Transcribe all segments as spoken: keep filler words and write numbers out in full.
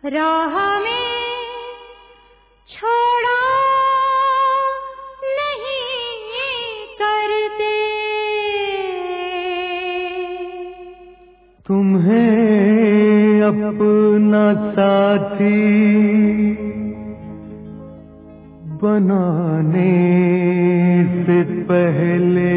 राह में छोड़ा नहीं करते। तुम्हें अपना साथी बनाने से पहले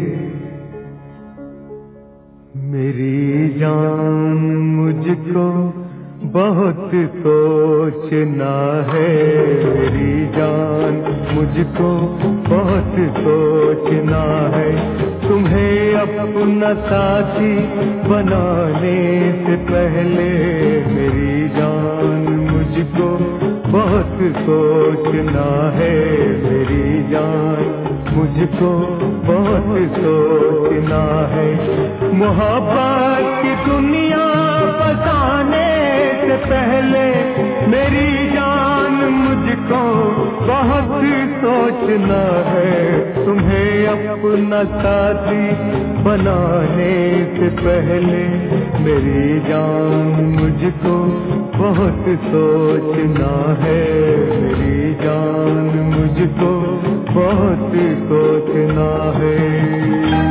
मेरी जान मुझको बहुत सोचना है। मेरी जान मुझको बहुत सोचना है। तुम्हें अपना साथी बनाने से पहले मेरी जान मुझको बहुत सोचना है। मेरी जान मुझको बहुत सोचना है। मोहब्बत की दुनिया बसाने से पहले मेरी जान मुझको बहुत सोचना है। तुम्हें अपना साथी बनाने से पहले मेरी जान मुझको बहुत सोचना है। मेरी जान मुझको बहुत सोचना है।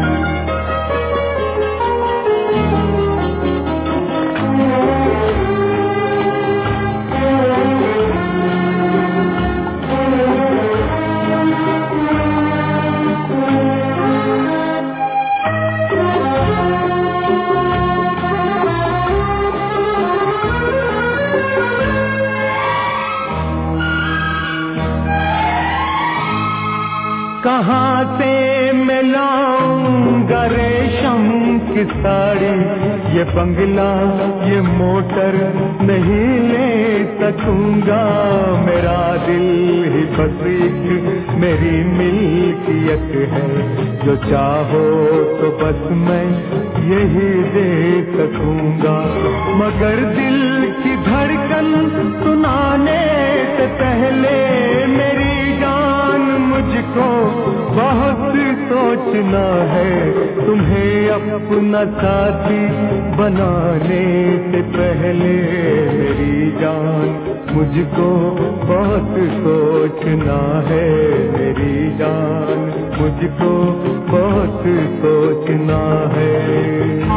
कहाँ से मैं लाऊंगा रेशम की साड़ी, ये बंगला ये मोटर नहीं ले सकूंगा। मेरा दिल ही बस एक मेरी मिल्कियत है, जो चाहो तो बस मैं यही दे सकूंगा। मगर दिल की धड़कन सुनाने से पहले मेरी जान मुझको बहुत सोचना है। तुम्हें अपना साथी बनाने से पहले मेरी जान मुझको बहुत सोचना है। मेरी जान मुझको बहुत सोचना है।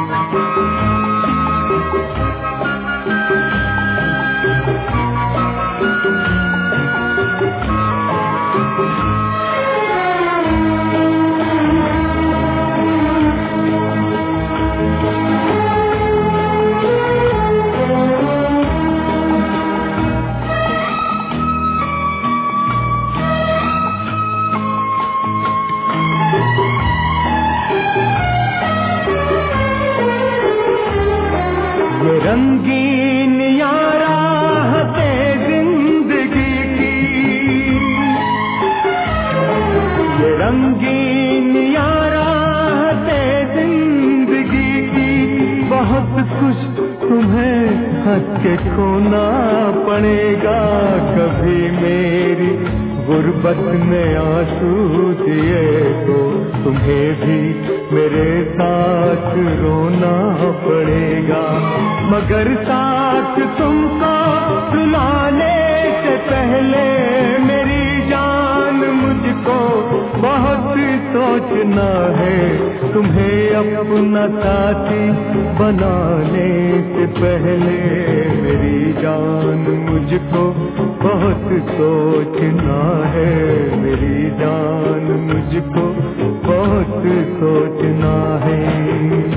रंगीन यारा है जिंदगी की, ये रंगीन यारा है जिंदगी की। बहुत कुछ तुम्हें हंस के खोना पड़ेगा। कभी मेरी गुर्बत में आंसू दिए तो तुम्हें भी मेरे साथ रोना पड़ेगा। मगर साथ तुमको रुलाने से पहले मेरी जान मुझको बहुत सोचना है। तुम्हें अपना साथी बनाने से पहले मेरी जान मुझको बहुत सोचना है। मेरी जान मुझको बहुत सोचना है।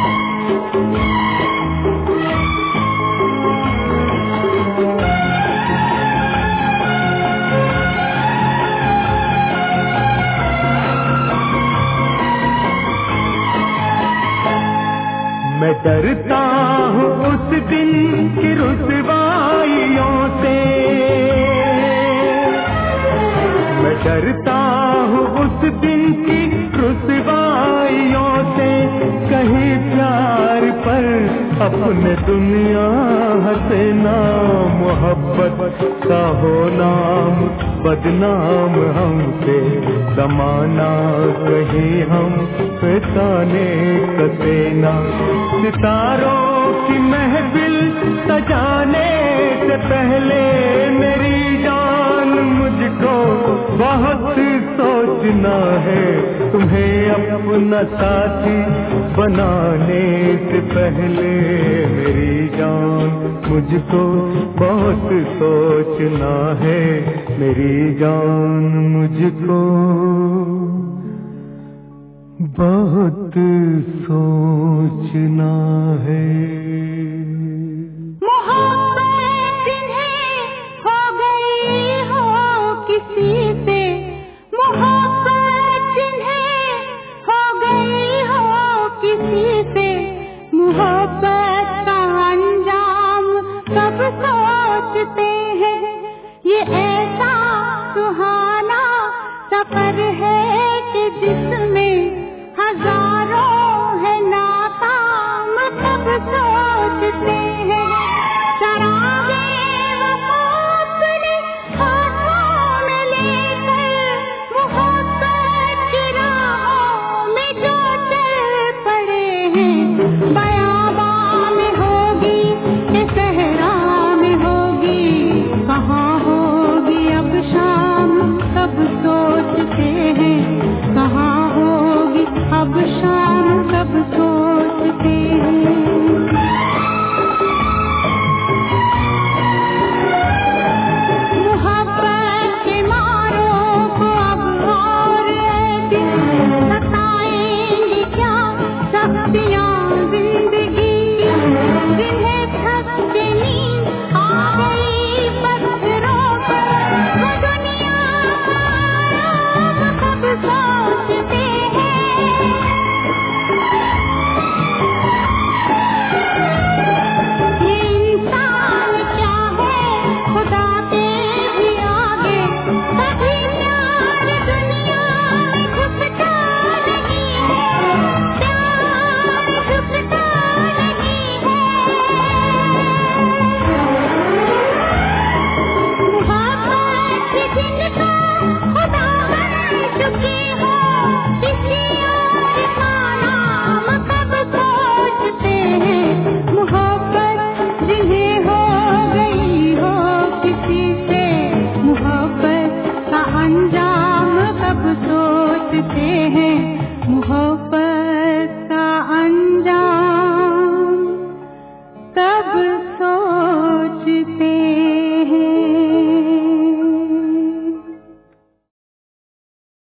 मैं डरता हूँ उस दिन की रुसवाइयों से, मैं डरता हूँ उस दिन की रुसवाइयों से। कहीं प्यार पर अपने दुनिया हंसना, मोहब्बत का हो नाम बदनाम हमसे। जमाना कहीं हम पे ताने कसेना। सितारों की महफिल सजाने से पहले मेरी जान मुझको बहुत सोचना है, तुम्हें अपना साथी बनाने से पहले मेरी जान मुझको बहुत सोचना है, मेरी जान मुझको बहुत सोचना है। मोहब्बत जिन्हें हो गई हो किसी से, मोहब्बत जिन्हें हो गई हो किसी से, मोहब्बत का अंजाम कब सोचते हैं। ये ऐसा सुहाना सफर है कि जिसमें हजारों है नाकाम कब सोचते हैं। शराबे वफा अपने हाथों में लेकर मोहब्बत की राहों में जो चल पड़े हैं। बयाबां में होगी कि सहरा में होगी, कहाँ होगी अब शाम कब सोचते हैं, कहाँ होगी अब शाम कब सोचते हैं। मोहब्बत के मारों को अब और ऐसी सताएंगी क्या सख्तियाँ जिंदगी, जिन्हें थक के नींद आ गई पत्थरों पर, वो दुनिया कब सोचते हैं। ये इंसान क्या है खुदा के भी आगे, कभी प्यार दुनिया में घुसता नहीं है, प्यार घुसता नहीं है। मोहब्बत जिनको खुदा बन चुकी हो, किसी और का नाम कब सोचते हैं। मोहब्बत जिन्हें हो गई हो किसी से, मोहब्बत का अंजाम कब सोचते हैं, मोहब्बत का अंजाम कब सोचते